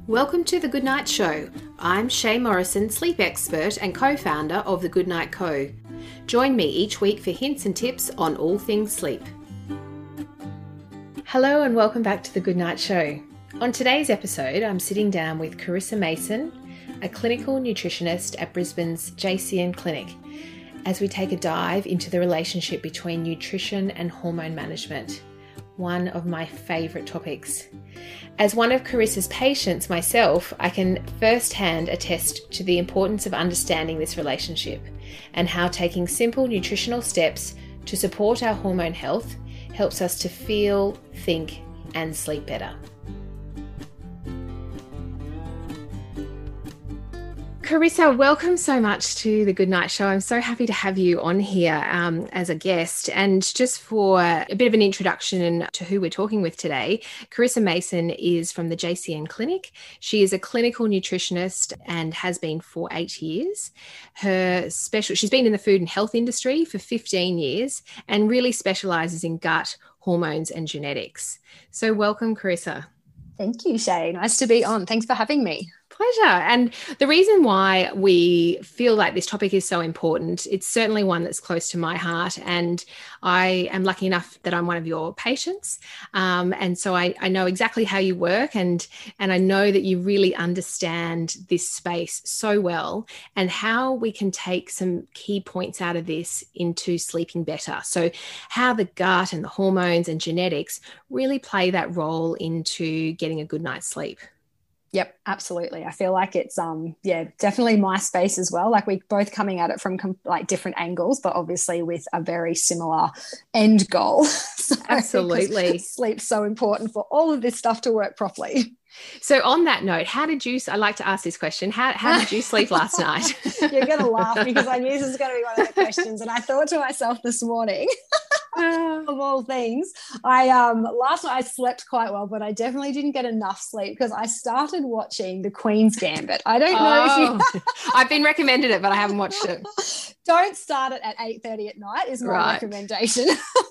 Welcome to The Goodnight Show. I'm Shay Morrison, sleep expert and co-founder of The Goodnight Co. Join me each week for hints and tips on all things sleep. Hello and welcome back to The Goodnight Show. On today's episode, I'm sitting down with Carissa Mason, a clinical nutritionist at Brisbane's JCN Clinic, as we take a dive into the relationship between nutrition and hormone management, one of my favourite topics. As one of Carissa's patients myself, I can firsthand attest to the importance of understanding this relationship and how taking simple nutritional steps to support our hormone health helps us to feel, think, and sleep better. Carissa, welcome so much to The Goodnight Show. I'm so happy to have you on here as a guest. And just for a bit of an introduction to who we're talking with today, Carissa Mason is from the JCN Clinic. She is a clinical nutritionist and has been for 8 years. She's been in the food and health industry for 15 years and really specialises in gut, hormones and genetics. So welcome, Carissa. Thank you, Shay. Nice to be on. Thanks for having me. Pleasure. And the reason why we feel like this topic is so important, it's certainly one that's close to my heart. And I am lucky enough that I'm one of your patients. And so I know exactly how you work and I know that you really understand this space so well and how we can take some key points out of this into sleeping better. So how the gut and the hormones and genetics really play that role into getting a good night's sleep. Yep, absolutely. I feel like it's definitely my space as well. Like we're both coming at it from different angles, but obviously with a very similar end goal. So absolutely. Sleep's so important for all of this stuff to work properly. So on that note, I like to ask this question, how did you sleep last night? You're going to laugh because I knew this was going to be one of the questions. And I thought to myself this morning, of all things, last night I slept quite well, but I definitely didn't get enough sleep because I started watching The Queen's Gambit. I don't know if you... I've been recommended it, but I haven't watched it. Don't start it at 8:30 at night is my recommendation.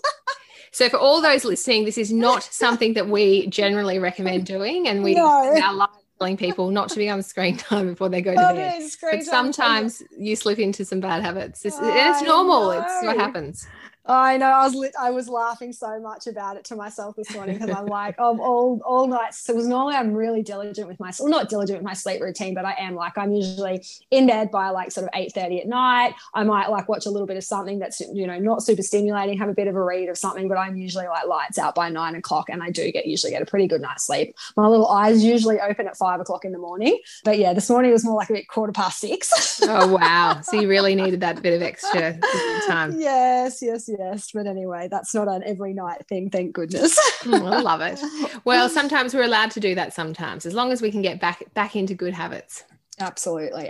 So for all those listening, this is not something that we generally recommend doing, and we are live telling people not to be on screen time before they go to bed. But sometimes you slip into some bad habits. It's normal. It's what happens. I know. I was laughing so much about it to myself this morning because I'm like, all night. So normally I'm really diligent with not diligent with my sleep routine, but I am I'm usually in bed by sort of 8:30 at night. I might watch a little bit of something that's, not super stimulating, have a bit of a read of something, but I'm usually lights out by 9 o'clock and I usually get a pretty good night's sleep. My little eyes usually open at 5 o'clock in the morning. But yeah, this morning was more like a bit 6:15. Oh, wow. So you really needed that bit of extra time. Yes. But anyway, that's not an every night thing, thank goodness. I love it. Well, sometimes we're allowed to do that sometimes, as long as we can get back into good habits. Absolutely.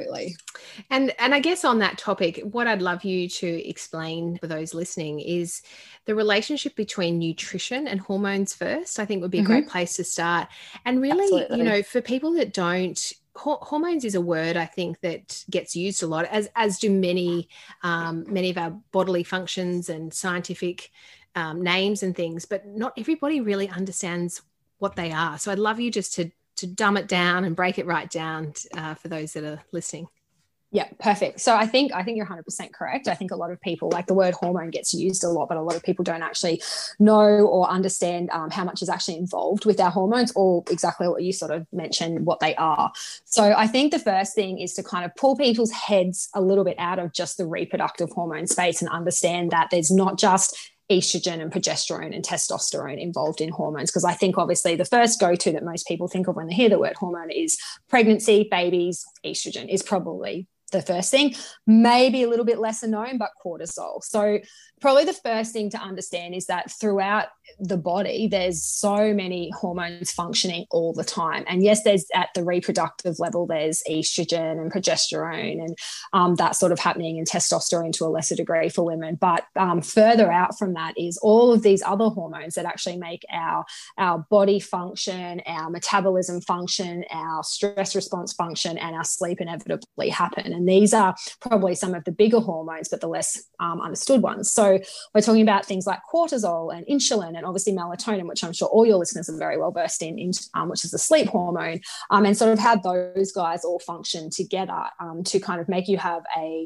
And I guess on that topic, what I'd love you to explain for those listening is the relationship between nutrition and hormones first. I think would be a great place to start. And really, for people that don't, hormones is a word I think that gets used a lot, as do many of our bodily functions and scientific names and things, but not everybody really understands what they are. So I'd love you just to dumb it down and break it right down for those that are listening. Yeah, perfect. So I think you're 100% correct. I think a lot of people, the word hormone gets used a lot, but a lot of people don't actually know or understand how much is actually involved with our hormones, or exactly what you sort of mentioned, what they are. So I think the first thing is to kind of pull people's heads a little bit out of just the reproductive hormone space and understand that there's not just estrogen and progesterone and testosterone involved in hormones. Because I think obviously the first go-to that most people think of when they hear the word hormone is pregnancy, babies, estrogen is probably the first thing, maybe a little bit lesser known, but cortisol. So probably the first thing to understand is that throughout the body, there's so many hormones functioning all the time. And yes, there's at the reproductive level, there's estrogen and progesterone and that sort of happening, and testosterone to a lesser degree for women. But further out from that is all of these other hormones that actually make our body function, our metabolism function, our stress response function, and our sleep inevitably happen. And these are probably some of the bigger hormones, but the less understood ones. So we're talking about things like cortisol and insulin and obviously melatonin, which I'm sure all your listeners are very well versed in which is the sleep hormone, and sort of how those guys all function together to kind of make you have a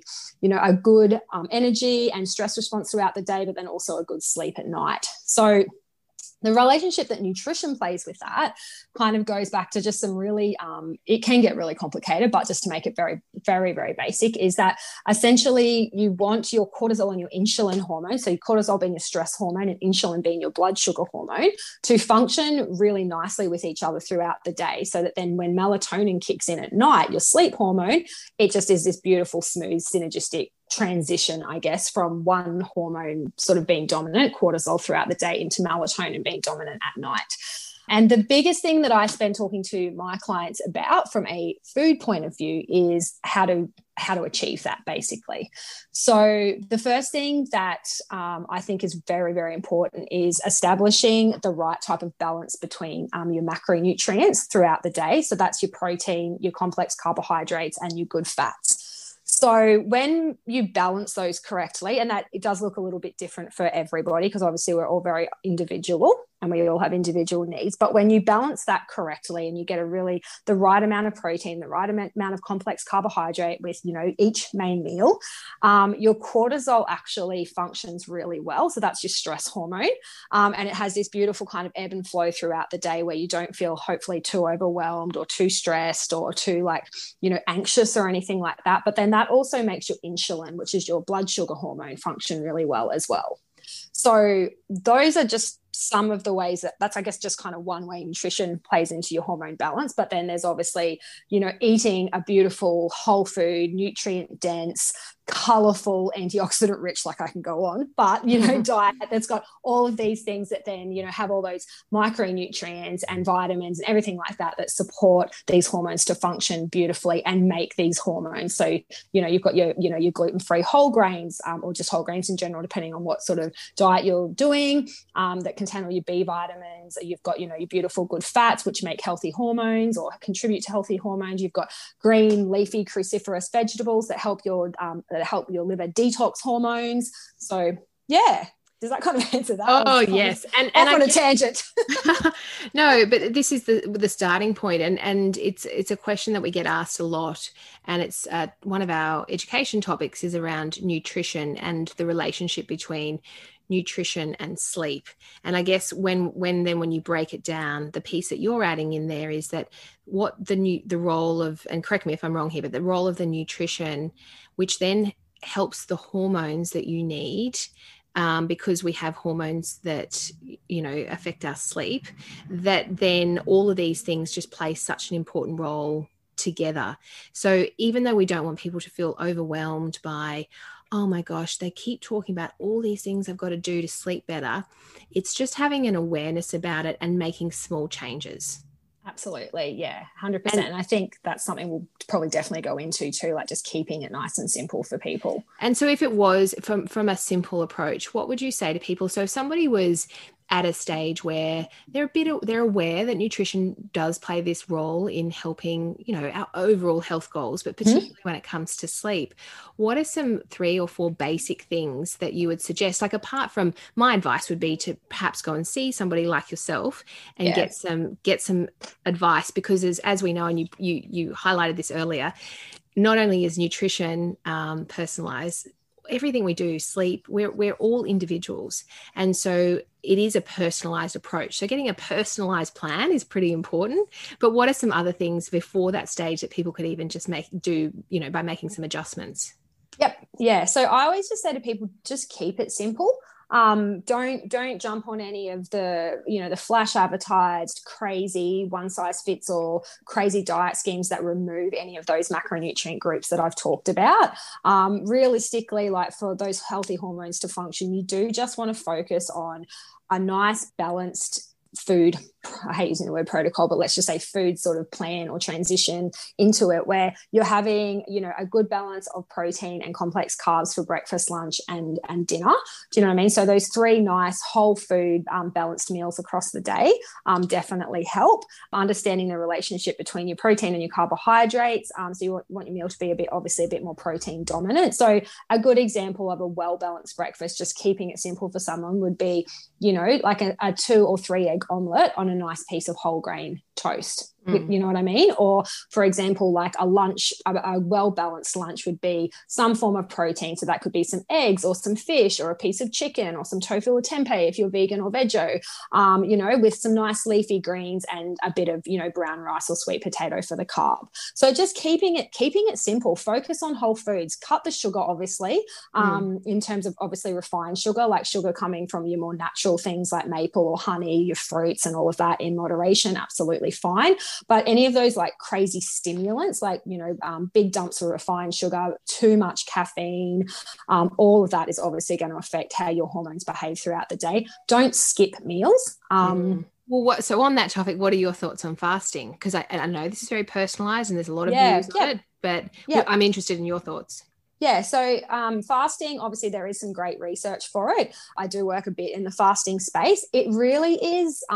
good energy and stress response throughout the day, but then also a good sleep at night. So the relationship that nutrition plays with that kind of goes back to just some really, it can get really complicated, but just to make it very, very, very basic, is that essentially you want your cortisol and your insulin hormone, so your cortisol being your stress hormone and insulin being your blood sugar hormone, to function really nicely with each other throughout the day, so that then when melatonin kicks in at night, your sleep hormone, it just is this beautiful, smooth, synergistic transition, I guess, from one hormone sort of being dominant, cortisol, throughout the day into melatonin being dominant at night. And the biggest thing that I spend talking to my clients about from a food point of view is how to achieve that, basically. So the first thing that I think is very, very important is establishing the right type of balance between your macronutrients throughout the day. So that's your protein, your complex carbohydrates, and your good fats. So when you balance those correctly, and that it does look a little bit different for everybody, because obviously we're all very individual and we all have individual needs, but when you balance that correctly and you get the right amount of protein, the right amount of complex carbohydrate with, each main meal, your cortisol actually functions really well. So that's your stress hormone. And it has this beautiful kind of ebb and flow throughout the day where you don't feel hopefully too overwhelmed or too stressed or too anxious or anything like that. But then that also makes your insulin, which is your blood sugar hormone, function really well as well. So those are just some of the ways that's, I guess, just kind of one way nutrition plays into your hormone balance. But then there's obviously, eating a beautiful, whole food, nutrient dense, colorful, antioxidant rich, like I can go on, but, diet that's got all of these things that then, have all those micronutrients and vitamins and everything like that support these hormones to function beautifully and make these hormones. So, you've got your gluten-free whole grains, or just whole grains in general, depending on what sort of diet you're doing, that contain all your B vitamins. You've got, your beautiful good fats, which make healthy hormones or contribute to healthy hormones. You've got green, leafy, cruciferous vegetables that help your liver detox hormones. So, yeah. Does that kind of answer that? Oh, yes. And on a tangent. No, but this is the starting point, and it's a question that we get asked a lot, and it's one of our education topics is around nutrition and the relationship between nutrition and sleep. And I guess when you break it down, the piece that you're adding in there is that what the role of, and correct me if I'm wrong here, but the role of the nutrition, which then helps the hormones that you need, because we have hormones that, affect our sleep, that then all of these things just play such an important role together. So even though we don't want people to feel overwhelmed by, oh my gosh, they keep talking about all these things I've got to do to sleep better, it's just having an awareness about it and making small changes. Absolutely. Yeah, 100%. And I think that's something we'll probably definitely go into too, like just keeping it nice and simple for people. And so if it was from a simple approach, what would you say to people? So if somebody was at a stage where they're aware that nutrition does play this role in helping, our overall health goals, but particularly when it comes to sleep, what are some 3 or 4 basic things that you would suggest? Like, apart from, my advice would be to perhaps go and see somebody like yourself and get some advice, because as we know, and you highlighted this earlier, not only is nutrition personalized, everything we do, sleep, we're all individuals. And so it is a personalized approach. So getting a personalized plan is pretty important. But what are some other things before that stage that people could even just do by making some adjustments? Yep. Yeah. So I always just say to people, just keep it simple. Don't jump on any of the flash advertised crazy one size fits all crazy diet schemes that remove any of those macronutrient groups that I've talked about. Realistically, like, for those healthy hormones to function, you do just want to focus on a nice balanced food I hate using the word protocol, but let's just say food sort of plan or transition into it, where you're having, you know, a good balance of protein and complex carbs for breakfast, lunch, and dinner. Do you know what I mean? So those 3 nice whole food balanced meals across the day definitely help. Understanding the relationship between your protein and your carbohydrates. So you want your meal to be obviously a bit more protein dominant. So a good example of a well-balanced breakfast, just keeping it simple for someone, would be, you know, like a 2 or 3 egg omelette on a nice piece of whole grain toast. You know what I mean? Or, for example, like a lunch, a well-balanced lunch would be some form of protein. So that could be some eggs or some fish or a piece of chicken or some tofu or tempeh if you're vegan or veggie, you know, with some nice leafy greens and a bit of, you know, brown rice or sweet potato for the carb. So just keeping it simple. Focus on whole foods. Cut the sugar, obviously, in terms of obviously refined sugar, like sugar coming from your more natural things like maple or honey, your fruits and all of that in moderation, absolutely fine. But any of those like crazy stimulants, like, you know, big dumps of refined sugar, too much caffeine, all of that is obviously going to affect how your hormones behave throughout the day. Don't skip meals. Well, so on that topic, what are your thoughts on fasting? Because I know this is very personalized and there's a lot of views on it, but I'm interested in your thoughts. Yeah, so fasting, obviously there is some great research for it. I do work a bit in the fasting space. It really is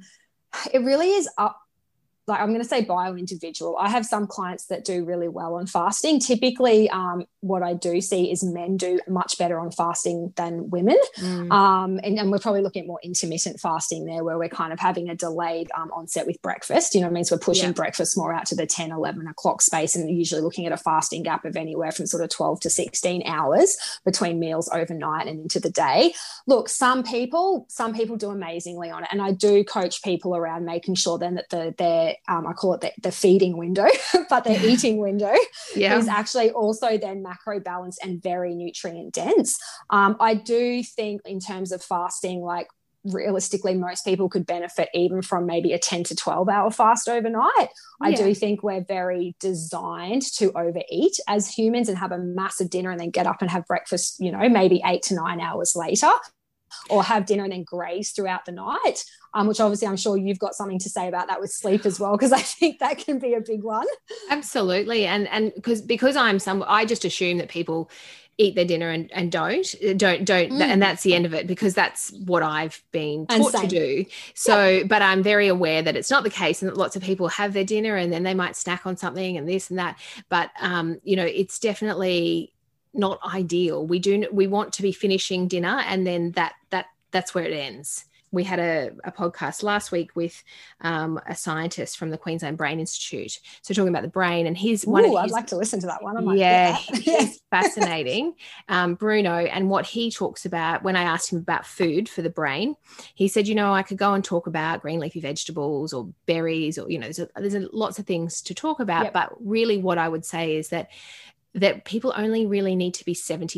up. Like, I'm going to say bio individual. I have some clients that do really well on fasting. Typically, what I do see is men do much better on fasting than women. And we're probably looking at more intermittent fasting there, where we're kind of having a delayed onset with breakfast. You know what I mean? So we're pushing breakfast more out to the 10, 11 o'clock space, and usually looking at a fasting gap of anywhere from sort of 12 to 16 hours between meals overnight and into the day. Look, some people do amazingly on it. And I do coach people around making sure then that their I call it the feeding window, but their eating window is actually also then macro balanced and very nutrient dense. I do think in terms of fasting, like realistically, most people could benefit even from maybe a 10 to 12 hour fast overnight. I do think we're very designed to overeat as humans and have a massive dinner and then get up and have breakfast, you know, maybe 8 to 9 hours later, or have dinner and then graze throughout the night, which obviously I'm sure you've got something to say about that with sleep as well, because I think that can be a big one. Absolutely. And because I just assume that people eat their dinner and don't and that's the end of it, because that's what I've been taught to do. So but I'm very aware that it's not the case, and that lots of people have their dinner and then they might snack on something and this and that, but you know, it's definitely not ideal. We want to be finishing dinner and then that's where it ends. We had a podcast last week with a scientist from the Queensland Brain Institute, so talking about the brain, and I'd like to listen to that one. He's fascinating, Bruno, and what he talks about. When I asked him about food for the brain, he said, you know, I could go and talk about green leafy vegetables or berries, or, you know, there's lots of things to talk about, but really what I would say is that people only really need to be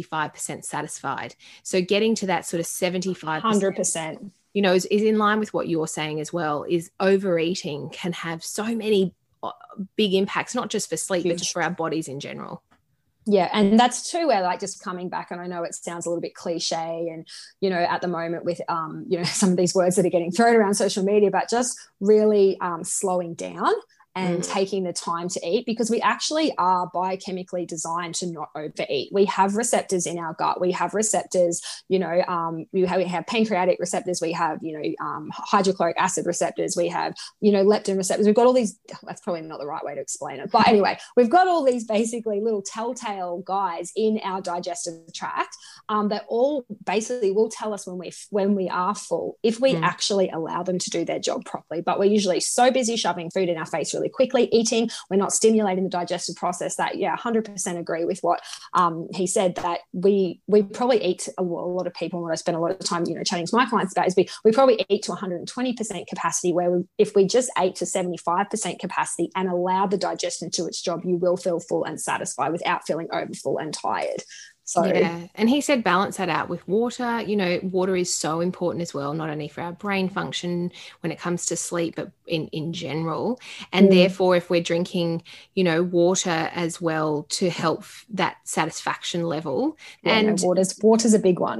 75% satisfied. So getting to that sort of 75%, 100%, you know, is in line with what you're saying as well, is overeating can have so many big impacts, not just for sleep, but just for our bodies in general. Yeah. And that's too where, like, just coming back, and I know it sounds a little bit cliche and, you know, at the moment with, you know, some of these words that are getting thrown around social media, but just really slowing down and taking the time to eat, because we actually are biochemically designed to not overeat. We have receptors in our gut. We have receptors, you know, we have pancreatic receptors. We have, you know, hydrochloric acid receptors. We have, you know, leptin receptors. We've got all these, that's probably not the right way to explain it. But anyway, we've got all these basically little telltale guys in our digestive tract that all basically will tell us when we are full, if we actually allow them to do their job properly. But we're usually so busy shoving food in our face really quickly, eating, we're not stimulating the digestive process. That 100% agree with what he said, that we probably eat a lot of people, and what I spend a lot of time, you know, chatting to my clients about is we probably eat to 120% capacity, where if we just ate to 75% capacity and allow the digestion to its job, you will feel full and satisfied without feeling overfull and tired. So, yeah, and he said balance that out with water. You know, water is so important as well, not only for our brain function when it comes to sleep, but in general. And therefore, if we're drinking, you know, water as well to help that satisfaction level. Yeah, and water's a big one.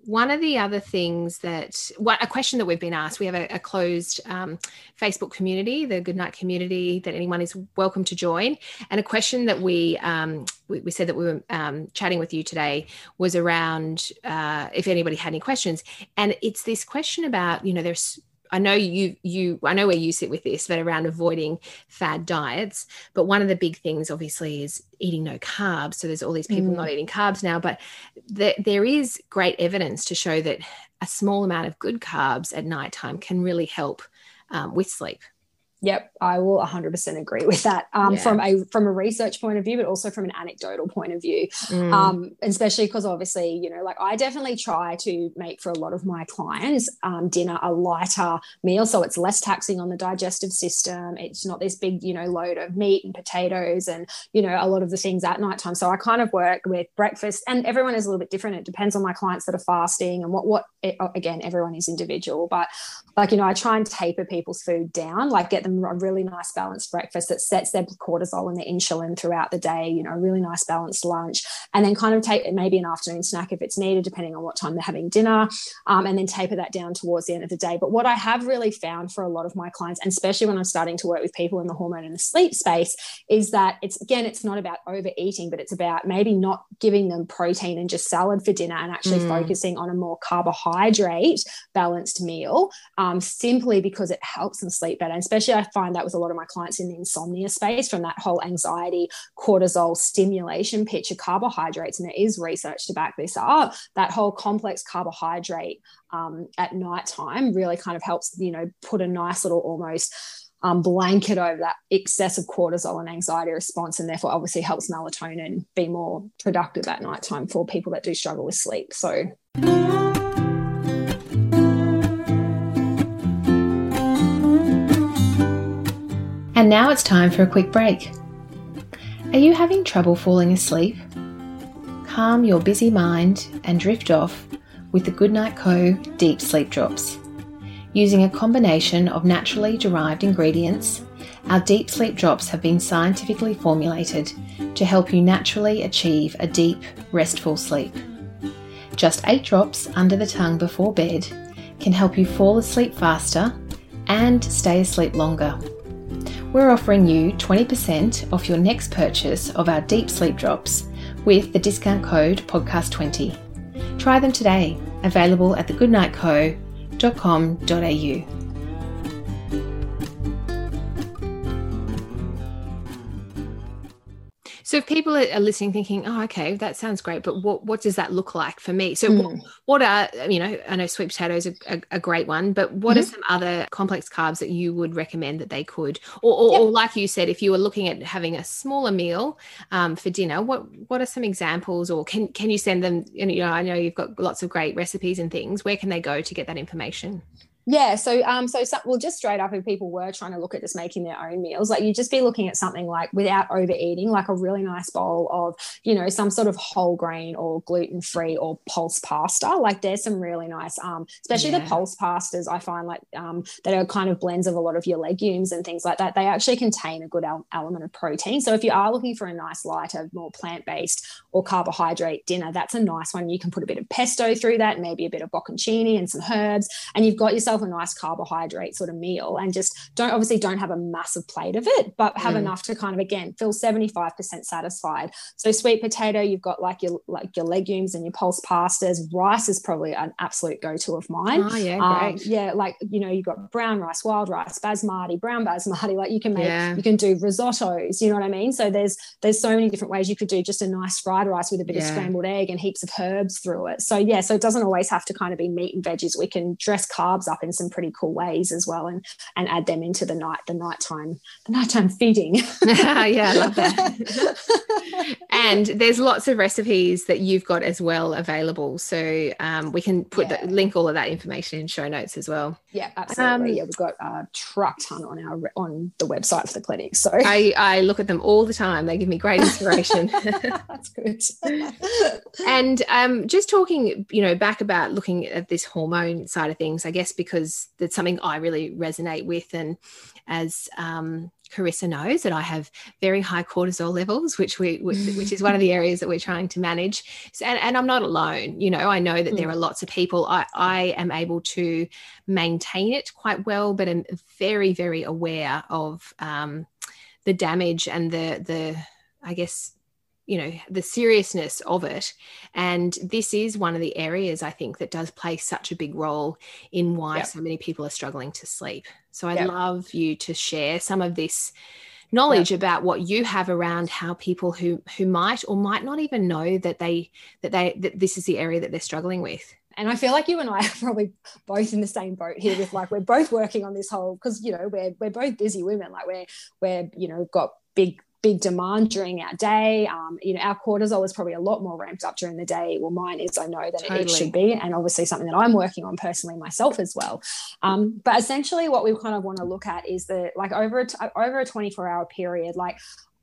One of the other things a question that we've been asked, we have a closed Facebook community, the Goodnight community, that anyone is welcome to join. And a question that we said that we were chatting with you today was around if anybody had any questions. And it's this question about, I know I know where you sit with this, but around avoiding fad diets. But one of the big things obviously is eating no carbs. So there's all these people not eating carbs now, but there is great evidence to show that a small amount of good carbs at nighttime can really help with sleep. Yep, I will 100% agree with that from a research point of view, but also from an anecdotal point of view, especially because obviously, I definitely try to make for a lot of my clients dinner a lighter meal, so it's less taxing on the digestive system. It's not this big, load of meat and potatoes and, a lot of the things at nighttime. So I kind of work with breakfast, and everyone is a little bit different. It depends on my clients that are fasting and again, everyone is individual, but I try and taper people's food down, get them a really nice balanced breakfast that sets their cortisol and their insulin throughout the day, a really nice balanced lunch, and then kind of take maybe an afternoon snack if it's needed, depending on what time they're having dinner, and then taper that down towards the end of the day. But what I have really found for a lot of my clients, and especially when I'm starting to work with people in the hormone and the sleep space, is that it's not about overeating, but it's about maybe not giving them protein and just salad for dinner and actually focusing on a more carbohydrate balanced meal, simply because it helps them sleep better. And especially I find that with a lot of my clients in the insomnia space, from that whole anxiety, cortisol stimulation picture, carbohydrates, and there is research to back this up, that whole complex carbohydrate at nighttime really kind of helps, put a nice little almost blanket over that excessive cortisol and anxiety response, and therefore obviously helps melatonin be more productive at nighttime for people that do struggle with sleep. So and now it's time for a quick break. Are you having trouble falling asleep? Calm your busy mind and drift off with the Goodnight Co Deep Sleep Drops. Using a combination of naturally derived ingredients, our Deep Sleep Drops have been scientifically formulated to help you naturally achieve a deep, restful sleep. Just 8 drops under the tongue before bed can help you fall asleep faster and stay asleep longer. We're offering you 20% off your next purchase of our Deep Sleep Drops with the discount code podcast20. Try them today, available at thegoodnightco.com.au. So if people are listening thinking, oh, okay, that sounds great, but what does that look like for me? So what are, I know sweet potatoes are a great one, but what are some other complex carbs that you would recommend that they could, or like you said, if you were looking at having a smaller meal for dinner, what are some examples, or can you send them, I know you've got lots of great recipes and things, where can they go to get that information? Yeah, so just straight up, if people were trying to look at just making their own meals, you'd just be looking at something like, without overeating, like a really nice bowl of, some sort of whole grain or gluten-free or pulse pasta. There's some really nice, especially the pulse pastas, I find that are kind of blends of a lot of your legumes and things like that. They actually contain a good element of protein. So if you are looking for a nice lighter, more plant-based or carbohydrate dinner, that's a nice one. You can put a bit of pesto through that, maybe a bit of bocconcini and some herbs, and you've got yourself a nice carbohydrate sort of meal, and just don't have a massive plate of it, but have enough to kind of, again, feel 75% satisfied. So sweet potato, you've got your legumes and your pulse pastas. Rice is probably an absolute go-to of mine. Oh yeah, great. You've got brown rice, wild rice, basmati, brown basmati, you can make, you can do risottos, you know what I mean? So there's so many different ways you could do just a nice fried rice with a bit of scrambled egg and heaps of herbs through it. So so it doesn't always have to kind of be meat and veggies. We can dress carbs up in some pretty cool ways as well, and add them into the nighttime feeding. Yeah, I love that. And there's lots of recipes that you've got as well available, so we can link all of that information in show notes as well. Yeah, absolutely. We've got a truck ton on the website for the clinic, so I look at them all the time. They give me great inspiration. That's good. And just talking back about looking at this hormone side of things, I guess, because because that's something I really resonate with. And as Carissa knows, that I have very high cortisol levels, which is one of the areas that we're trying to manage. So, and I'm not alone. You know, I know that there are lots of people. I am able to maintain it quite well, but I'm very, very aware of the damage and the I guess, you know, the seriousness of it. And this is one of the areas I think that does play such a big role in why so many people are struggling to sleep. So I'd love you to share some of this knowledge about what you have around how people who might or might not even know that this is the area that they're struggling with. And I feel like you and I are probably both in the same boat here with, like, we're both working on this whole, because, you know, we're both busy women. Like we're you know, got big demand during our day. You know, our cortisol is probably a lot more ramped up during the day. Well, mine is, I know that it should be, and obviously something that I'm working on personally myself as well. But essentially what we kind of want to look at is that, like, over a 24-hour period, like,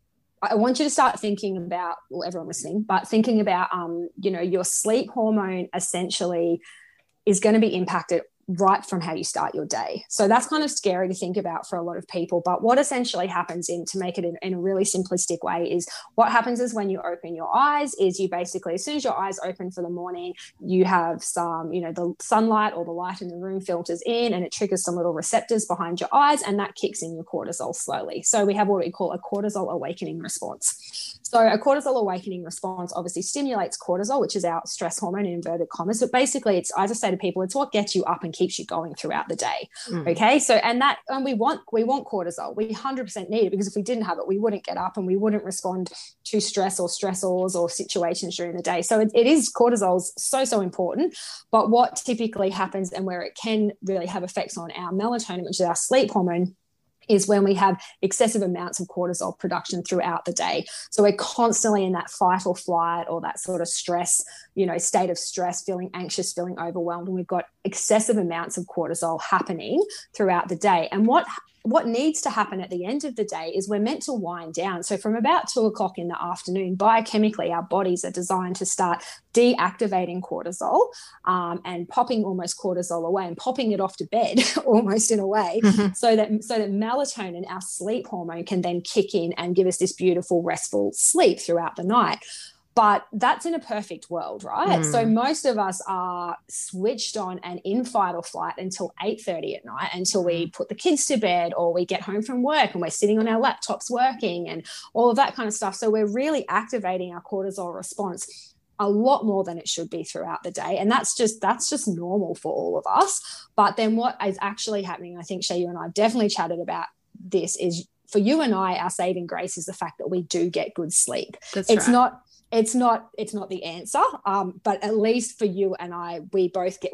I want you to start thinking about, well, everyone listening, but thinking about, you know, your sleep hormone essentially is going to be impacted right from how you start your day. So that's kind of scary to think about for a lot of people. But what essentially happens, to make it in a really simplistic way, is what happens is when you open your eyes is you basically, as soon as your eyes open for the morning, you have some, you know, the sunlight or the light in the room filters in and it triggers some little receptors behind your eyes, and that kicks in your cortisol slowly. So we have what we call a cortisol awakening response. So a cortisol awakening response obviously stimulates cortisol, which is our stress hormone in inverted commas. So basically, it's, I just say to people, it's what gets you up and keeps you going throughout the day. Okay. So, and we want cortisol. We 100% need it, because if we didn't have it, we wouldn't get up and we wouldn't respond to stress or stressors or situations during the day. So it is, cortisol's so important. But what typically happens, and where it can really have effects on our melatonin, which is our sleep hormone, is when we have excessive amounts of cortisol production throughout the day. So we're constantly in that fight or flight, or that sort of stress, you know, state of stress, feeling anxious, feeling overwhelmed. And we've got excessive amounts of cortisol happening throughout the day. And what needs to happen at the end of the day is we're meant to wind down. So from about 2:00 in the afternoon, biochemically, our bodies are designed to start deactivating cortisol and popping almost cortisol away and popping it off to bed almost in a way, so that melatonin, our sleep hormone, can then kick in and give us this beautiful restful sleep throughout the night. But that's in a perfect world, right? So most of us are switched on and in fight or flight until 8:30 at night, until we put the kids to bed or we get home from work and we're sitting on our laptops working and all of that kind of stuff. So we're really activating our cortisol response a lot more than it should be throughout the day. And that's just normal for all of us. But then what is actually happening, I think, Shay, you and I have definitely chatted about this, is for you and I, our saving grace is the fact that we do get good sleep. It's right. It's not the answer, but at least for you and I, we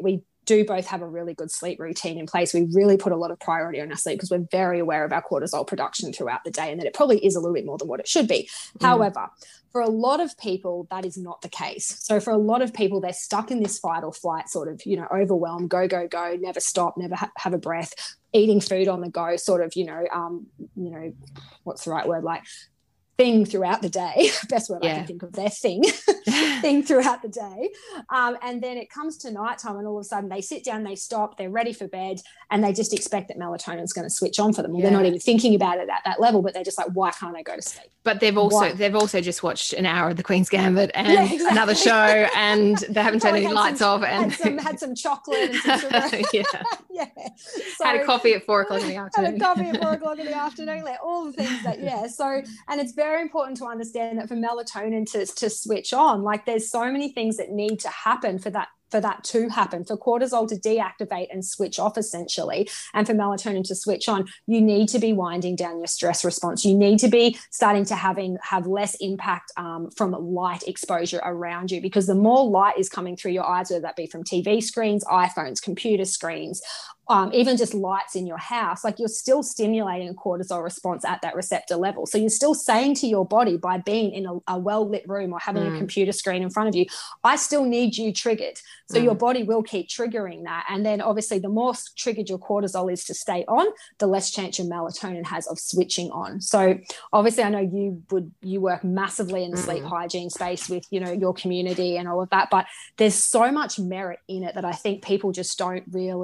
do both have a really good sleep routine in place. We really put a lot of priority on our sleep because we're very aware of our cortisol production throughout the day, and that it probably is a little bit more than what it should be. However, for a lot of people, that is not the case. So for a lot of people, they're stuck in this fight or flight sort of, you know, overwhelmed, go, never stop, never have a breath, eating food on the go, sort of, what's the right word? Like, thing throughout the day, best word I can think of there, thing throughout the day. And then it comes to nighttime and all of a sudden they sit down, they stop, they're ready for bed, and they just expect that melatonin is going to switch on for them. Well, they're not even thinking about it at that level, but they're just like, why can't I go to sleep? But they've also just watched an hour of The Queen's Gambit and another show, and they haven't turned any lights off, and had some chocolate and some sugar. So, had a coffee at 4 o'clock in the afternoon. Had a coffee at 4 o'clock in the afternoon, like all the things that, So, and it's very important to understand that for melatonin to switch on, like there's so many things that need to happen for that to happen, for cortisol to deactivate and switch off essentially, and for melatonin to switch on. You need to be winding down your stress response. You need to be starting to have less impact from light exposure around you, because the more light is coming through your eyes, whether that be from TV screens, iPhones, computer screens, even just lights in your house, like you're still stimulating a cortisol response at that receptor level. So you're still saying to your body, by being in a well-lit room or having a computer screen in front of you, I still need you triggered. So your body will keep triggering that. And then obviously the more triggered your cortisol is to stay on, the less chance your melatonin has of switching on. So obviously I know you work massively in the sleep hygiene space with, your community and all of that, but there's so much merit in it that I think people just don't really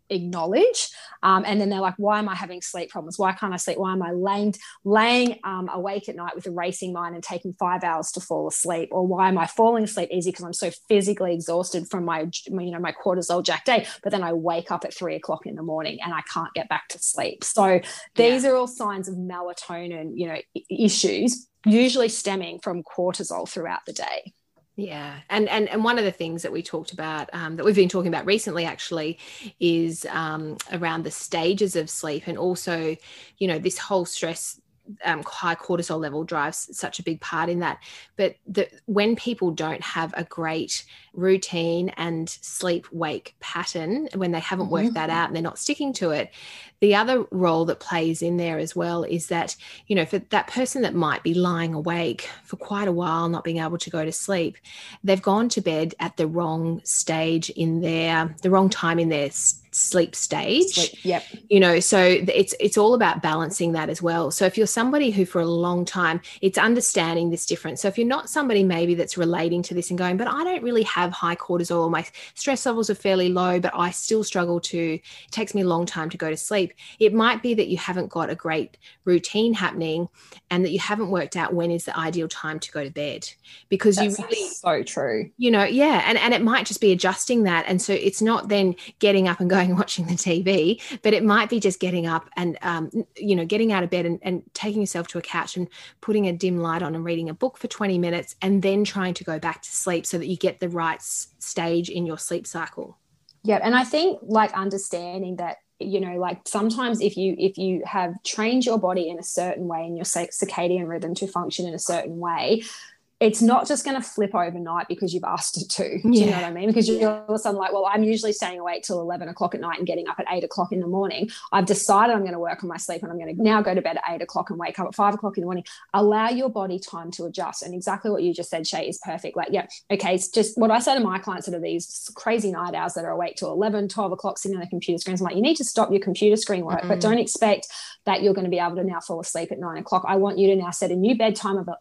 acknowledge. And then they're like, why am I having sleep problems? Why can't I sleep? Why am I laying awake at night with a racing mind and taking 5 hours to fall asleep? Or why am I falling asleep easy because I'm so physically exhausted from my cortisol jack day, but then I wake up at 3 o'clock in the morning and I can't get back to sleep. So these are all signs of melatonin, issues, usually stemming from cortisol throughout the day. Yeah. And one of the things that we talked about, that we've been talking about recently actually, is around the stages of sleep, and also, this whole stress, high cortisol level drives such a big part in that. But when people don't have a great routine and sleep wake pattern, when they haven't worked that out and they're not sticking to it, the other role that plays in there as well is that, for that person that might be lying awake for quite a while, not being able to go to sleep, they've gone to bed at the wrong stage the wrong time in their sleep stage. Yep. So it's all about balancing that as well. So if you're somebody who for a long time, it's understanding this difference. So if you're not somebody maybe that's relating to this and going, but I don't really have high cortisol, my stress levels are fairly low, but I still struggle it takes me a long time to go to sleep. It might be that you haven't got a great routine happening and that you haven't worked out when is the ideal time to go to bed, because that's so true. And it might just be adjusting that. And so it's not then getting up and going and watching the TV, but it might be just getting up and, getting out of bed and taking yourself to a couch and putting a dim light on and reading a book for 20 minutes and then trying to go back to sleep so that you get the right stage in your sleep cycle. Yeah. And I think understanding that, sometimes if you have trained your body in a certain way and your circadian rhythm to function in a certain way, it's not just going to flip overnight because you've asked it to. Do you know what I mean? Because you're all of a sudden like, well, I'm usually staying awake till 11 o'clock at night and getting up at 8 o'clock in the morning. I've decided I'm going to work on my sleep and I'm going to now go to bed at 8 o'clock and wake up at 5 o'clock in the morning. Allow your body time to adjust. And exactly what you just said, Shay, is perfect. Like, okay, it's just what I say to my clients that are these crazy night owls that are awake till 11, 12 o'clock sitting on their computer screens. I'm like, you need to stop your computer screen work, but don't expect that you're going to be able to now fall asleep at 9 o'clock. I want you to now set a new bedtime of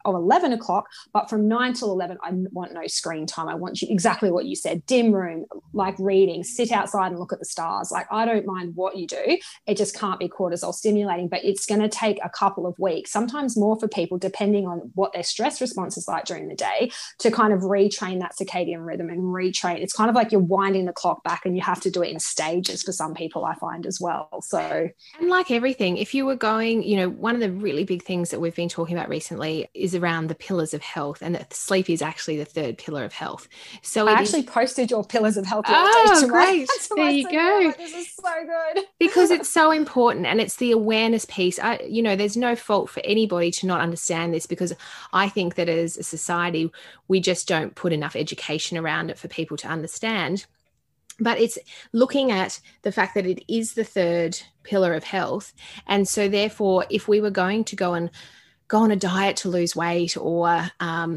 11 o'clock, but from 9 till 11, I want no screen time. I want you exactly what you said, dim room, like reading, sit outside and look at the stars. Like, I don't mind what you do. It just can't be cortisol stimulating, but it's going to take a couple of weeks, sometimes more for people, depending on what their stress response is like during the day, to kind of retrain that circadian rhythm and retrain. It's kind of like you're winding the clock back, and you have to do it in stages for some people, I find as well. So, and like everything, if you were going, one of the really big things that we've been talking about recently is around the pillars of health, and that sleep is actually the third pillar of health. So I actually posted your pillars of health. Great. There you go. Like, this is so good. Because it's so important, and it's the awareness piece. There's no fault for anybody to not understand this, because I think that as a society, we just don't put enough education around it for people to understand. But it's looking at the fact that it is the third pillar of health. And so therefore, if we were going to go on a diet to lose weight, or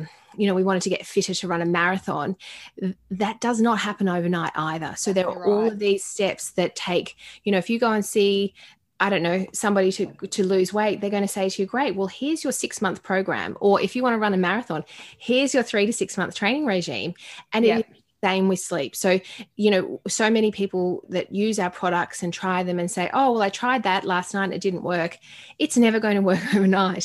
we wanted to get fitter to run a marathon, that does not happen overnight either. So there are all of these steps that take, if you go and see, I don't know, somebody to lose weight, they're going to say to you, great, well, here's your 6-month program. Or if you want to run a marathon, here's your 3 to 6 month training regime. And it is the same with sleep. So, so many people that use our products and try them and say, oh, well, I tried that last night and it didn't work. It's never going to work overnight.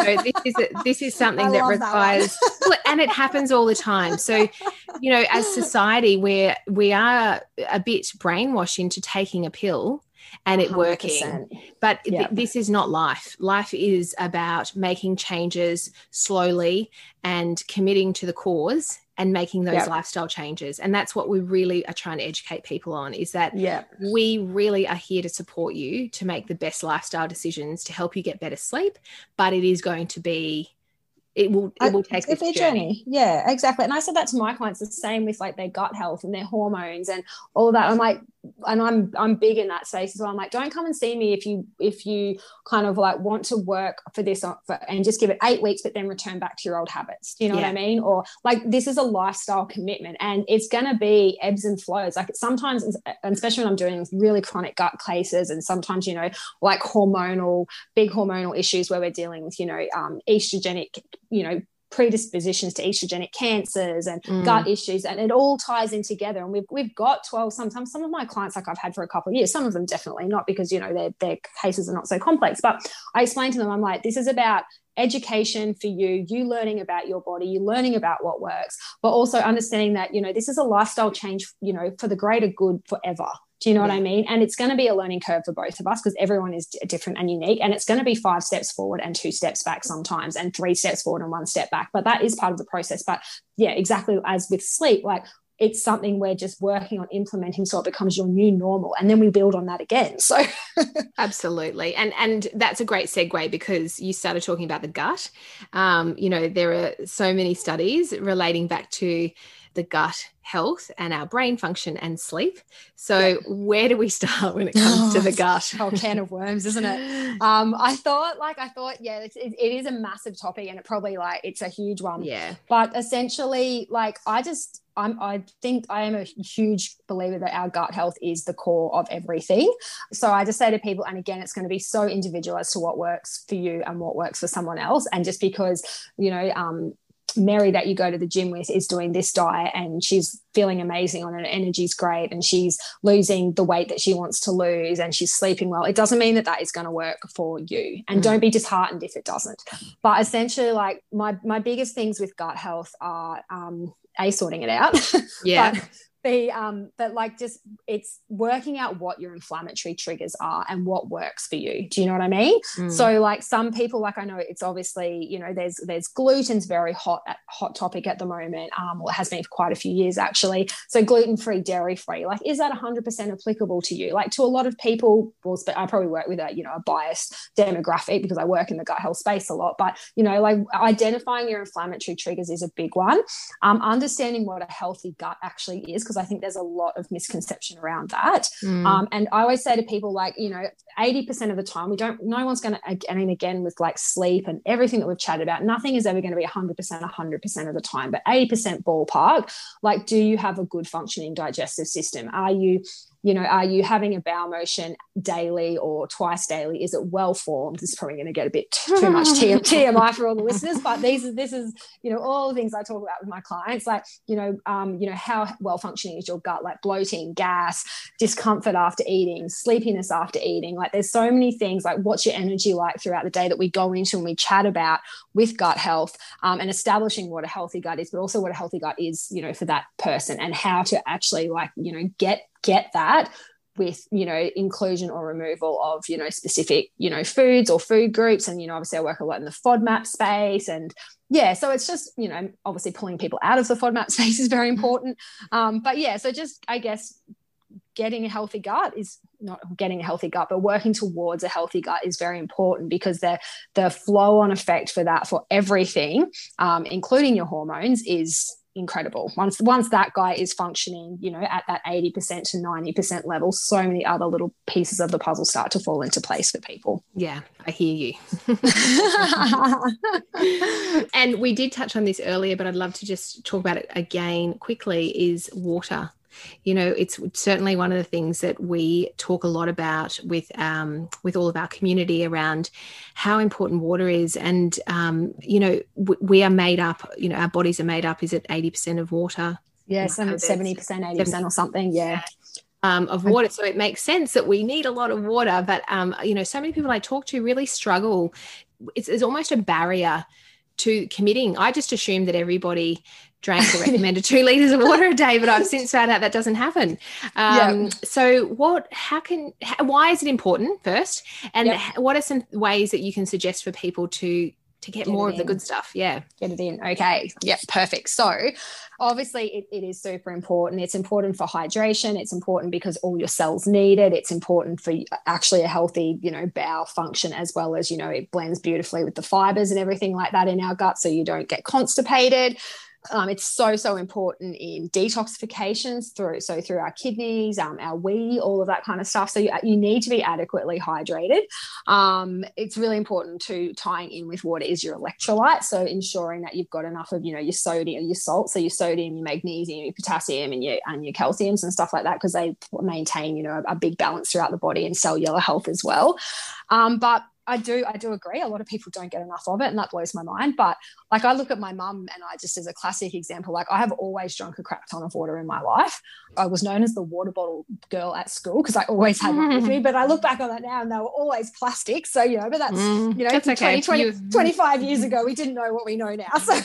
This is something that requires, and it happens all the time. So, as society, we are a bit brainwashed into taking a pill and it 100%. Working. But this is not life. Life is about making changes slowly and committing to the cause and making those lifestyle changes. And that's what we really are trying to educate people on, is that we really are here to support you to make the best lifestyle decisions to help you get better sleep. But it is going to be, it will take this journey. Yeah, exactly. And I said that to my clients, the same with like their gut health and their hormones and all of that. I'm like, and I'm big in that space as well. I'm like, don't come and see me if you kind of like want to work for this and just give it 8 weeks, but then return back to your old habits. Do you know what I mean? Or like, this is a lifestyle commitment, and it's going to be ebbs and flows. Like sometimes, and especially when I'm doing really chronic gut cases, and sometimes, like big hormonal issues where we're dealing with, estrogenic, predispositions to estrogenic cancers and gut issues, and it all ties in together. And we've got 12, sometimes some of my clients, like I've had for a couple of years, some of them definitely not, because, you know, their cases are not so complex, but I explain to them, I'm like, this is about education for you learning about your body, you learning about what works, but also understanding that, you know, this is a lifestyle change, you know, for the greater good forever. Do you know what I mean? And it's going to be a learning curve for both of us, because everyone is different and unique. And it's going to be 5 steps forward and 2 steps back sometimes, and 3 steps forward and 1 step back. But that is part of the process. But yeah, exactly as with sleep, like it's something we're just working on implementing so it becomes your new normal, and then we build on that again. So absolutely. And that's a great segue, because you started talking about the gut. You know, there are so many studies relating back to the gut health and our brain function and sleep. So where do we start when it comes to the gut? Oh, can of worms, isn't it? I thought, yeah, it is a massive topic, and it probably, like, it's a huge one. Yeah. But essentially, like, I think I am a huge believer that our gut health is the core of everything. So I just say to people, and again, it's going to be so individual as to what works for you and what works for someone else. And just because, you know, Mary that you go to the gym with is doing this diet and she's feeling amazing on it, and energy's great, and she's losing the weight that she wants to lose, and she's sleeping well, it doesn't mean that that is going to work for you. And don't be disheartened if it doesn't. But essentially, like, my biggest things with gut health are sorting it out. Yeah. But like, just, it's working out what your inflammatory triggers are and what works for you. Do you know what I mean? So like, some people, like, I know it's obviously, you know, there's gluten's very hot topic at the moment. Well, it has been for quite a few years actually. So gluten-free, dairy-free, like, is that 100% applicable to you? Like, to a lot of people, well, I probably work with a biased demographic because I work in the gut health space a lot, but, you know, like, identifying your inflammatory triggers is a big one. Understanding what a healthy gut actually is, because I think there's a lot of misconception around that. And I always say to people, like, you know, 80% of the time, no one's going to, and again, with like sleep and everything that we've chatted about, nothing is ever going to be 100% of the time, but 80% ballpark. Like, do you have a good functioning digestive system? Are you having a bowel motion daily or twice daily? Is it well formed? This is probably going to get a bit too much TMI for all the listeners, but this is, you know, all the things I talk about with my clients. Like, how well functioning is your gut? Like bloating, gas, discomfort after eating, sleepiness after eating. Like, there's so many things. Like, what's your energy like throughout the day that we go into and we chat about with gut health, and establishing what a healthy gut is, but also what a healthy gut is, you know, for that person, and how to actually, like, you know, get that with, you know, inclusion or removal of, you know, specific, you know, foods or food groups. And, you know, obviously I work a lot in the FODMAP space, and yeah, so it's just, you know, obviously pulling people out of the FODMAP space is very important. But yeah, so just, I guess, getting a healthy gut is not getting a healthy gut, but working towards a healthy gut is very important, because the flow on effect for that, for everything, including your hormones, is incredible. Once that guy is functioning, you know, at that 80% to 90% level, so many other little pieces of the puzzle start to fall into place for people. Yeah, I hear you. And we did touch on this earlier, but I'd love to just talk about it again quickly, is water. You know, it's certainly one of the things that we talk a lot about with all of our community around how important water is. And, you know, we are made up, you know, our bodies are made up, is it 80% of water? Yes, and 70%, 80% or something, yeah. Of water. So it makes sense that we need a lot of water. But, you know, so many people I talk to really struggle. It's almost a barrier to committing. I just assumed that everybody drank the recommended 2 liters of water a day, but I've since found out that doesn't happen. So why is it important first? And what are some ways that you can suggest for people to get more of the good stuff? Yeah. Get it in. Okay. Yep. Perfect. So obviously it is super important. It's important for hydration. It's important because all your cells need it. It's important for actually a healthy, you know, bowel function, as well as, you know, it blends beautifully with the fibers and everything like that in our gut, so you don't get constipated. It's so important in detoxifications through our kidneys, our wee, all of that kind of stuff. So you need to be adequately hydrated. It's really important to tying in with water is your electrolyte. So ensuring that you've got enough of, you know, your sodium, your salt, so your sodium, your magnesium, your potassium, and your calciums and stuff like that, because they maintain, you know, a big balance throughout the body and cellular health as well. But I do agree. A lot of people don't get enough of it, and that blows my mind. But like, I look at my mum, and I just, as a classic example, like, I have always drunk a crap ton of water in my life. I was known as the water bottle girl at school because I always had one with me. But I look back on that now, and they were always plastic. So, you know, but that's, you know, that's okay. 25 years ago, we didn't know what we know now. So,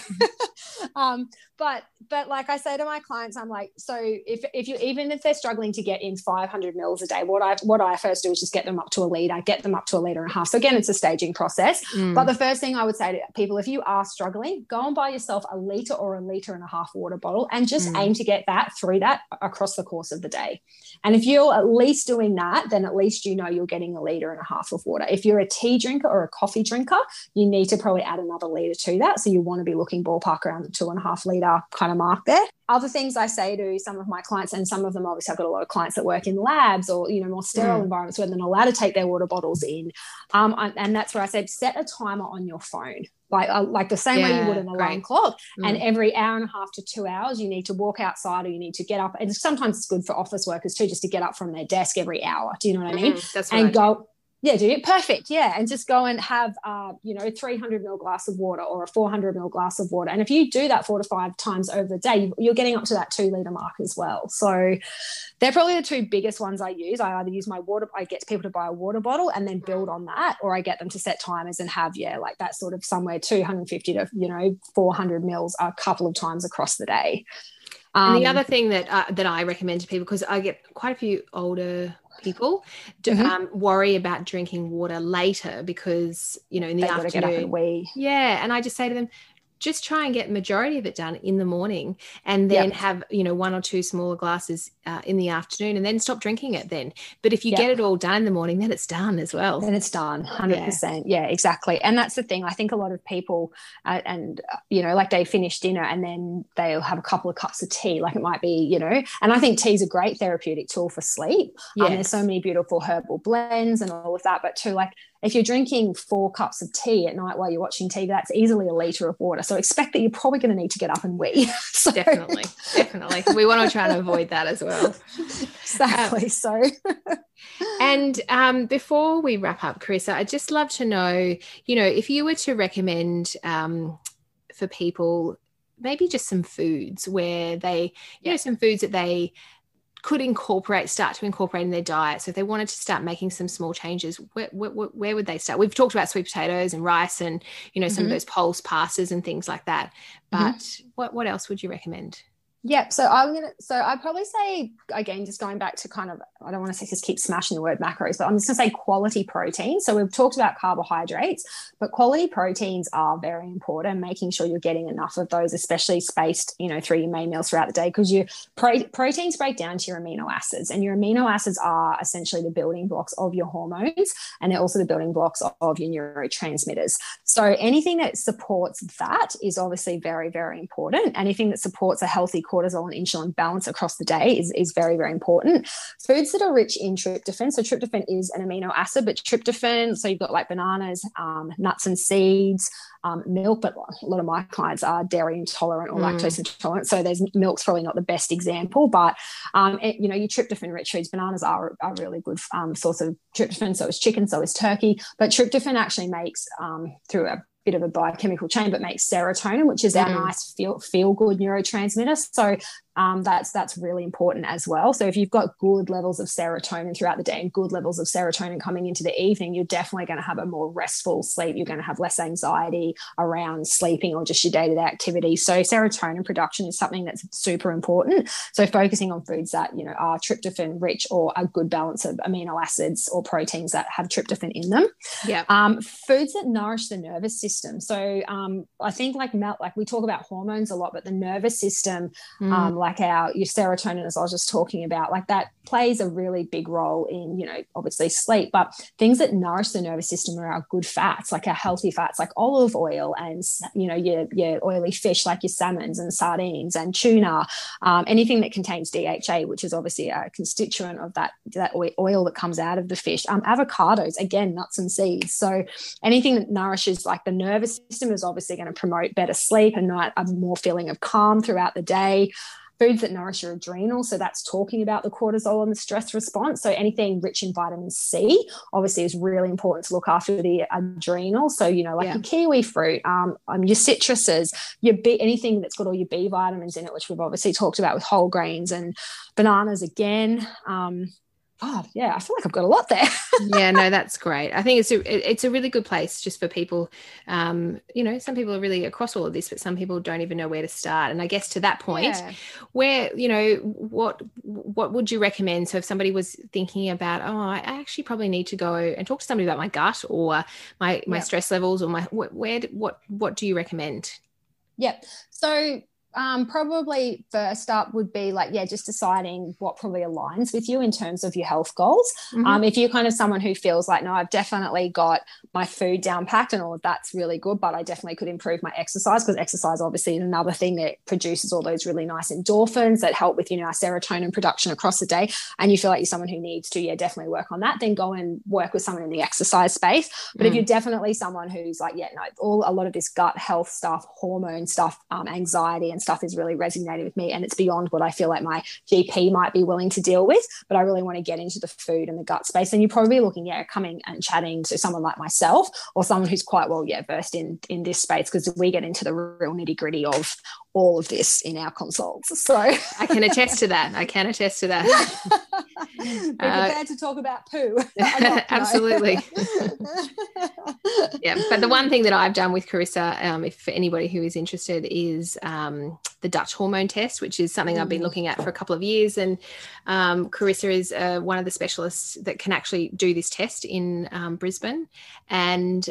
but like I say to my clients, I'm like, so if you, even if they're struggling to get in 500 mils a day, what I first do is just get them up to a litre, get them up to a litre and a half. So again, it's a staging process. But the first thing I would say to people, if you are struggling, go and buy yourself a litre or a litre and a half water bottle, and just aim to get that through that across the course of the day. And if you're at least doing that, then at least you know you're getting a litre and a half of water. If you're a tea drinker or a coffee drinker, you need to probably add another litre to that. So you want to be looking ballpark around the 2.5 litre kind of mark there. Other things I say to some of my clients, and some of them, obviously I've got a lot of clients that work in labs or, you know, more sterile environments where they're not allowed to take their water bottles in. And that's where I said, set a timer on your phone. Like the same way you would an alarm clock. And every hour and a half to 2 hours, you need to walk outside, or you need to get up. And sometimes it's good for office workers too, just to get up from their desk every hour. Do you know what I mean? That's and go. Yeah, do it. Perfect. Yeah. And just go and have, 300 ml glass of water or a 400 ml glass of water. And if you do that 4 to 5 times over the day, you're getting up to that 2 litre mark as well. So they're probably the two biggest ones I use. I either use I get people to buy a water bottle and then build on that, or I get them to set timers and have, like that sort of somewhere 250 to, 400 mils a couple of times across the day. And the other thing that I recommend to people, because I get quite a few older people worry about drinking water later because, in the afternoon. Get up and wee. Yeah, and I just say to them, just try and get majority of it done in the morning, and then have 1 or 2 smaller glasses in the afternoon, and then stop drinking it then. But if you get it all done in the morning, then it's done as well. Then it's done, 100%. Yeah, exactly. And that's the thing. I think a lot of people, like they finish dinner and then they'll have a couple of cups of tea. Like it might be, and I think tea is a great therapeutic tool for sleep. Yes. There's so many beautiful herbal blends and all of that. But too, like, if you're drinking 4 cups of tea at night while you're watching TV, that's easily a litre of water. So expect that you're probably going to need to get up and wee. So. Definitely. We want to try and avoid that as well. Exactly. And before we wrap up, Carissa, I'd just love to know, if you were to recommend for people maybe just some foods where they, some foods that they could start to incorporate in their diet. So if they wanted to start making some small changes, where would they start? We've talked about sweet potatoes and rice and, some of those pulse pastas and things like that. But what else would you recommend? Yeah, so I'd probably say, again, just going back to kind of, I don't want to say just keep smashing the word macros, but I'm just going to say quality protein. So we've talked about carbohydrates, but quality proteins are very important, making sure you're getting enough of those, especially spaced, through your main meals throughout the day, because your proteins break down to your amino acids, and your amino acids are essentially the building blocks of your hormones, and they're also the building blocks of your neurotransmitters. So anything that supports that is obviously very, very important. Anything that supports a healthy cortisol and insulin balance across the day is very, very important. Foods that are rich in tryptophan. So tryptophan is an amino acid, but tryptophan, so you've got like bananas, nuts and seeds, milk, but a lot of my clients are dairy intolerant or lactose intolerant. So milk's probably not the best example, but, your tryptophan rich foods, bananas are a really good source of tryptophan. So is chicken, so is turkey. But tryptophan actually makes, through a bit of a biochemical chain, but makes serotonin, which is our nice feel good neurotransmitter. So that's really important as well. So if you've got good levels of serotonin throughout the day and good levels of serotonin coming into the evening, you're definitely going to have a more restful sleep. You're going to have less anxiety around sleeping or just your day-to-day activity. So serotonin production is something that's super important. So focusing on foods that, are tryptophan rich or a good balance of amino acids or proteins that have tryptophan in them. Yeah. Foods that nourish the nervous system. So I think like we talk about hormones a lot, but the nervous system, like your serotonin, as I was just talking about, like that plays a really big role in, obviously sleep. But things that nourish the nervous system are our good fats, like our healthy fats, like olive oil and, your oily fish, like your salmons and sardines and tuna, anything that contains DHA, which is obviously a constituent of that oil that comes out of the fish. Avocados, again, nuts and seeds. So anything that nourishes like the nervous system is obviously going to promote better sleep and a more feeling of calm throughout the day. Foods that nourish your adrenals, so that's talking about the cortisol cortisol and the stress response. So anything rich in vitamin C obviously is really important to look after the adrenals. So, you know, like your kiwi fruit, your citruses, anything that's got all your B vitamins in it, which we've obviously talked about with whole grains, and bananas again. I feel like I've got a lot there. Yeah, no, that's great. I think it's a really good place just for people. You know, some people are really across all of this, but some people don't even know where to start. And I guess to that point, where, you know, what would you recommend? So if somebody was thinking about, I actually probably need to go and talk to somebody about my gut or my stress levels, or what do you recommend? Yep. So probably first up would be like, just deciding what probably aligns with you in terms of your health goals. If you're kind of someone who feels like, no, I've definitely got my food down packed and all of that's really good, but I definitely could improve my exercise, because exercise obviously is another thing that produces all those really nice endorphins that help with, you know, our serotonin production across the day. And you feel like you're someone who needs to, definitely work on that, then go and work with someone in the exercise space. But if you're definitely someone who's like, a lot of this gut health stuff, hormone stuff, anxiety and stuff is really resonating with me, and it's beyond what I feel like my GP might be willing to deal with, but I really want to get into the food and the gut space, and you're probably looking coming and chatting to someone like myself, or someone who's quite well versed in this space, because we get into the real nitty-gritty of all of this in our consults. So I can attest to that. Be prepared to talk about poo. Absolutely. But the one thing that I've done with Carissa, if for anybody who is interested, is the Dutch hormone test, which is something I've been looking at for a couple of years. And Carissa is one of the specialists that can actually do this test in Brisbane. And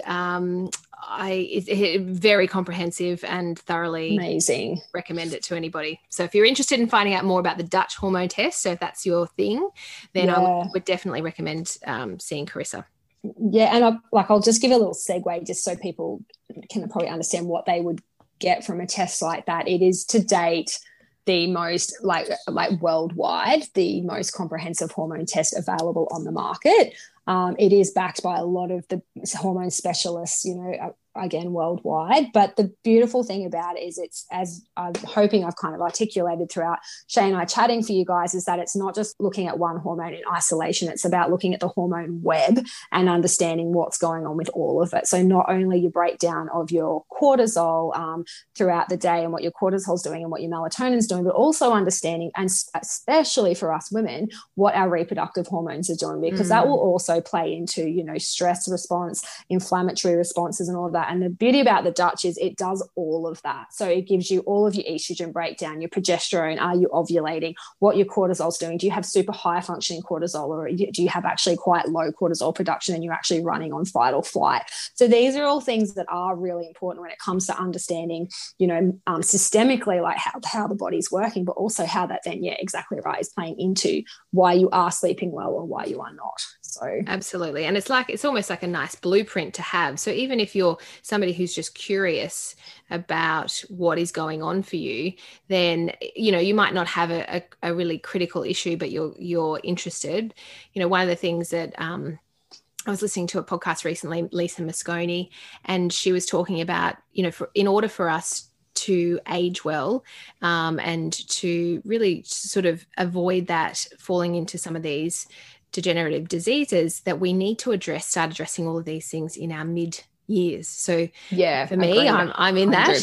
it's very comprehensive and thoroughly amazing. Recommend it to anybody. So if you're interested in finding out more about the Dutch hormone test, so if that's your thing, then I would definitely recommend seeing Carissa. Yeah, and I'll just give a little segue just so people can probably understand what they would get from a test like that. It is to date the most like worldwide, the most comprehensive hormone test available on the market. It is backed by a lot of the hormone specialists, again, worldwide. But the beautiful thing about it is, it's, as I'm hoping I've kind of articulated throughout Shay and I chatting for you guys, is that it's not just looking at one hormone in isolation. It's about looking at the hormone web and understanding what's going on with all of it. So not only your breakdown of your cortisol throughout the day and what your cortisol is doing and what your melatonin is doing, but also understanding, and especially for us women, what our reproductive hormones are doing, because that will also play into, stress response, inflammatory responses and all of that. And the beauty about the Dutch is it does all of that. So it gives you all of your estrogen breakdown, your progesterone, are you ovulating, what your cortisol's doing, do you have super high functioning cortisol, or do you have actually quite low cortisol production and you're actually running on fight or flight. So these are all things that are really important when it comes to understanding, systemically, like how the body's working, but also how that then, exactly right, is playing into why you are sleeping well or why you are not. So absolutely. And it's almost like a nice blueprint to have. So even if you're somebody who's just curious about what is going on for you, then, you might not have a really critical issue, but you're interested. One of the things that, I was listening to a podcast recently, Lisa Mosconi, and she was talking about, in order for us to age well and to really sort of avoid that falling into some of these degenerative diseases, that we need to start addressing all of these things in our mid years. So for me, I'm in that.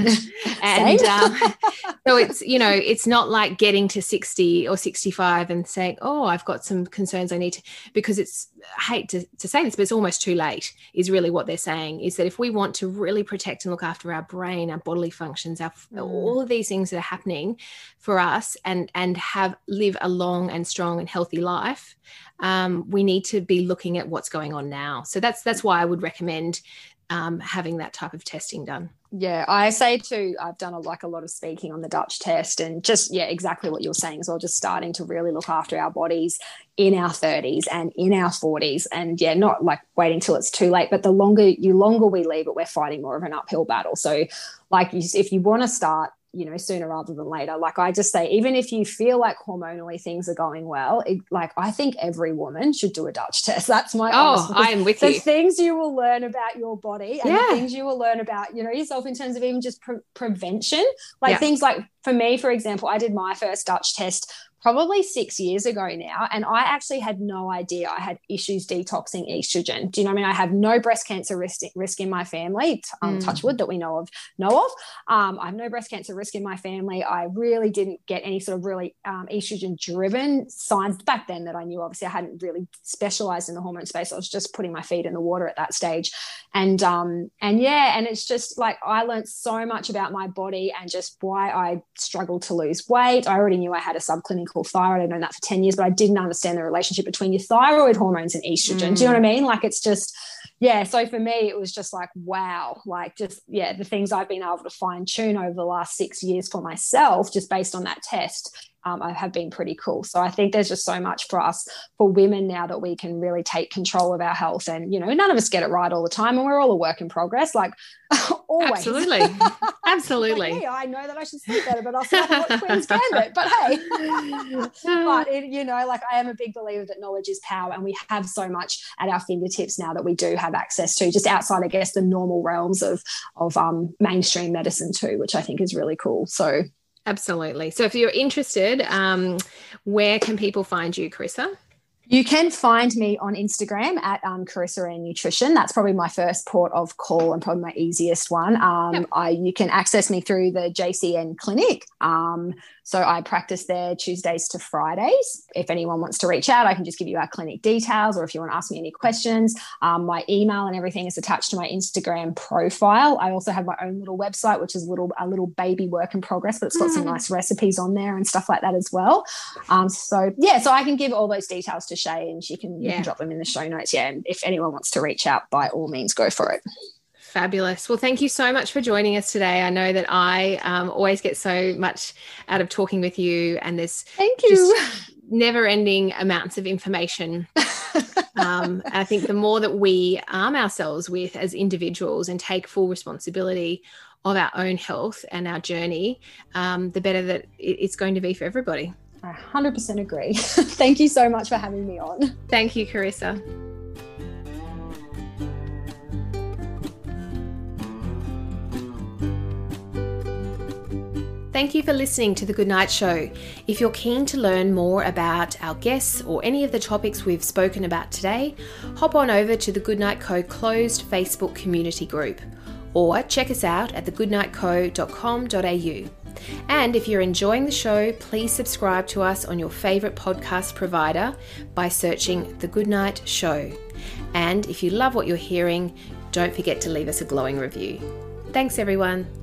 And so it's, it's not like getting to 60 or 65 and saying, I've got some concerns I need to, because I hate to say this, but it's almost too late, is really what they're saying, is that if we want to really protect and look after our brain, our bodily functions, all of these things that are happening for us, and live a long and strong and healthy life, we need to be looking at what's going on now. So that's why I would recommend having that type of testing done. Yeah, I say too, I've done a lot of speaking on the Dutch test, and just, exactly what you're saying as well, just starting to really look after our bodies in our 30s and in our 40s, and not like waiting till it's too late, but the longer we leave it, we're fighting more of an uphill battle. So if you want to start, sooner rather than later, like I just say, even if you feel like hormonally things are going well, I think every woman should do a Dutch test. That's my I'm with you. The things you will learn about your body and the things you will learn about, yourself in terms of even just prevention, things like, for me, for example, I did my first Dutch test probably 6 years ago now. And I actually had no idea I had issues detoxing estrogen. Do you know what I mean? I have no breast cancer risk in my family, touch wood, that we know of. I have no breast cancer risk in my family. I really didn't get any sort of really estrogen driven signs back then that I knew. Obviously, I hadn't really specialized in the hormone space. I was just putting my feet in the water at that stage. And it's just like I learned so much about my body and just why I struggled to lose weight. I already knew I had a subclinical thyroid. I'd known that for 10 years, but I didn't understand the relationship between your thyroid hormones and estrogen. Do you know what I mean? Like, it's just, yeah. So for me, it was just like, wow, like just, yeah, the things I've been able to fine tune over the last 6 years for myself, just based on that test, have been pretty cool. So I think there's just so much for us, for women now, that we can really take control of our health. And, you know, none of us get it right all the time, and we're all a work in progress, like always. Absolutely. Absolutely. Like, I know that I should sleep better, but I'll still have to watch Queen's Gambit. But hey, you know, like, I am a big believer that knowledge is power, and we have so much at our fingertips now that we do have access to, just outside, I guess, the normal realms of mainstream medicine too, which I think is really cool. So absolutely. So if you're interested, where can people find you, Carissa? You can find me on Instagram at Carissa and Nutrition. That's probably my first port of call and probably my easiest one. You can access me through the JCN Clinic. So I practice there Tuesdays to Fridays. If anyone wants to reach out, I can just give you our clinic details, or if you want to ask me any questions, my email and everything is attached to my Instagram profile. I also have my own little website, which is a little baby work in progress, but it's got some nice recipes on there and stuff like that as well. So I can give all those details to Shay, and you can drop them in the show notes. Yeah, and if anyone wants to reach out, by all means, go for it. Fabulous. Well, thank you so much for joining us today. I know that I always get so much out of talking with you, and there's just never-ending amounts of information. I think the more that we arm ourselves with as individuals and take full responsibility of our own health and our journey, the better that it's going to be for everybody. I 100% agree. Thank you so much for having me on. Thank you, Carissa. Thank you for listening to The Goodnight Show. If you're keen to learn more about our guests or any of the topics we've spoken about today, hop on over to the Goodnight Co closed Facebook community group, or check us out at thegoodnightco.com.au. And if you're enjoying the show, please subscribe to us on your favourite podcast provider by searching The Goodnight Show. And if you love what you're hearing, don't forget to leave us a glowing review. Thanks, everyone.